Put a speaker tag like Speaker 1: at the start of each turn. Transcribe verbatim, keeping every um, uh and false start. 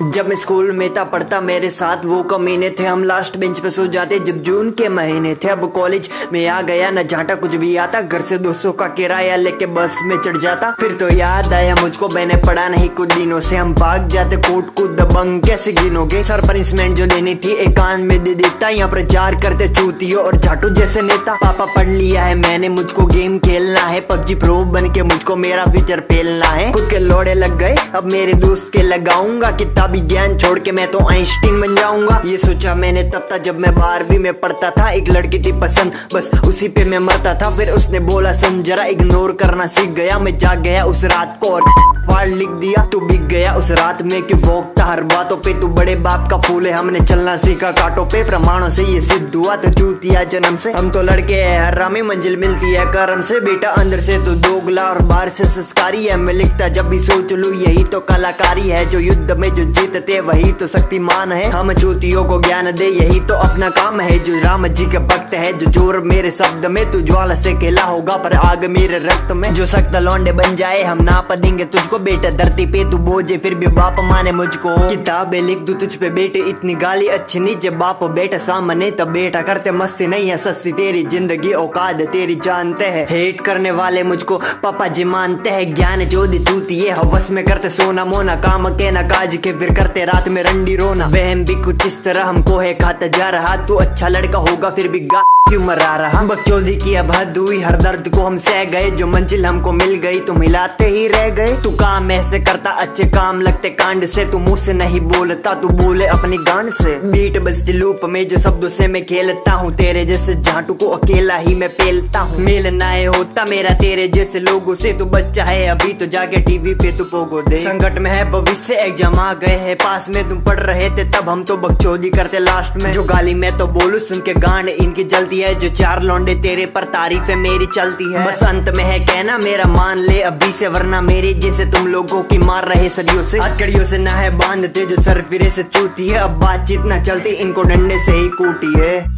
Speaker 1: जब मैं स्कूल में था पढ़ता मेरे साथ वो कमीने थे, हम लास्ट बेंच पे सो जाते जब जून के महीने थे। अब कॉलेज में आ गया न झाटा कुछ भी आता, घर से दो सौ का किराया लेके बस में चढ़ जाता। फिर तो याद आया मुझको मैंने पढ़ा नहीं कुछ दिनों से, हम भाग जाते कूद कूद दबंग कैसे गिनोगे। सर पनिशमेंट जो लेनी थी एक कान में दे देता, यहाँ प्रचार करते चूतियों और झाटू जैसे नेता। पापा पढ़ लिया है मैंने मुझको गेम खेलना है, पबजी प्रो बन के मुझको मेरा फ्यूचर पेलना है। खुद के लोड़े लग गए अब मेरे दोस्त के लगाऊंगा, किताबी ज्ञान छोड़ के मैं तो आइंस्टीन बन जाऊंगा। ये सोचा मैंने तब था जब मैं बारहवीं में पढ़ता था, एक लड़की थी पसंद बस उसी पे मैं मरता था। फिर उसने बोला सुन जरा इग्नोर करना सीख गया, मैं जाग गया उस रात को और फाड़ लिख दिया। तू बिक गया उस रात में क्यों भोगता हर बातों पे, तू बड़े बाप का फूल है हमने चलना सीखा कांटों पे। प्रमाणों से ये सिद्ध हुआ तो चूतिया जन्म से, हम तो लड़के हैं हरामी मंजिल मिलती है कर्म से। बेटा अंदर से तो दोगला और बाहर से संस्कारी है, मैं लिखता जब भी सोच लूं यही तो कलाकारी है। जो युद्ध में जो जीतते वही तो शक्तिमान है, हम चूतियों को ज्ञान दे यही तो अपना काम है। जो राम जी के भक्त है जो जोर मेरे शब्द में, तू ज्वाला से खेला होगा पर आग मेरे रक्त में। जो सख्त लौंडे बन जाए हम नाप देंगे तुझको, बेटा धरती पे तू बोझे फिर भी बाप माने मुझको। किताबें लिख दूं तुझ पे बेटे इतनी गाली अच्छी नहीं, जब बाप बेटा सामने तब बेटा करते मस्ती नहीं है सस्ती। तेरी जिंदगी औकात तेरी जानते हैं, हेट करने वाले मुझको पापा जी मानते हैं। ज्ञान जो दी चूती ये हवस में करते सोना मोना, काम के ना काज के फिर करते रात में रंडी रोना। वहम भी कुछ इस तरह हमको है खाता जा रहा, तू अच्छा लड़का होगा फिर भी गा क्यों मरा रहा। बकचोदी की अब हद हुई हर दर्द को हम सह गए, जो मंजिल हमको मिल गई तुम हिलाते ही रह गए। तू काम ऐसे करता अच्छे काम लगते कांड से, तू मुंह से नहीं बोलता तू बोले अपनी गांड से। बीट बजती लूप में जो शब्दों से मैं खेलता हूँ, तेरे जैसे झाटू को अकेला ही मैं पेलता हूँ। मेल ना होता मेरा तेरे जैसे लोगों से, तू बच्चा है अभी तो जाके टीवी पे तू पोगो दे। संकट में है भविष्य एग्जाम आ गए है पास में, तुम पढ़ रहे थे तब हम तो बकचोदी करते लास्ट में। जो गाली मैं तो बोलू सुन के गांड इनकी जलती है, जो चार लौंडे तेरे पर तारीफें मेरी चलती है। बस अंत में है कहना मेरा मान ले अभी से, वरना मेरे जैसे तुम लोगों की मार रहे सदियों से। हथकड़ियों से ना है बांधते जो सर फिरे से चूती है, अब बातचीत ना चलती इनको डंडे से ही कूटी है।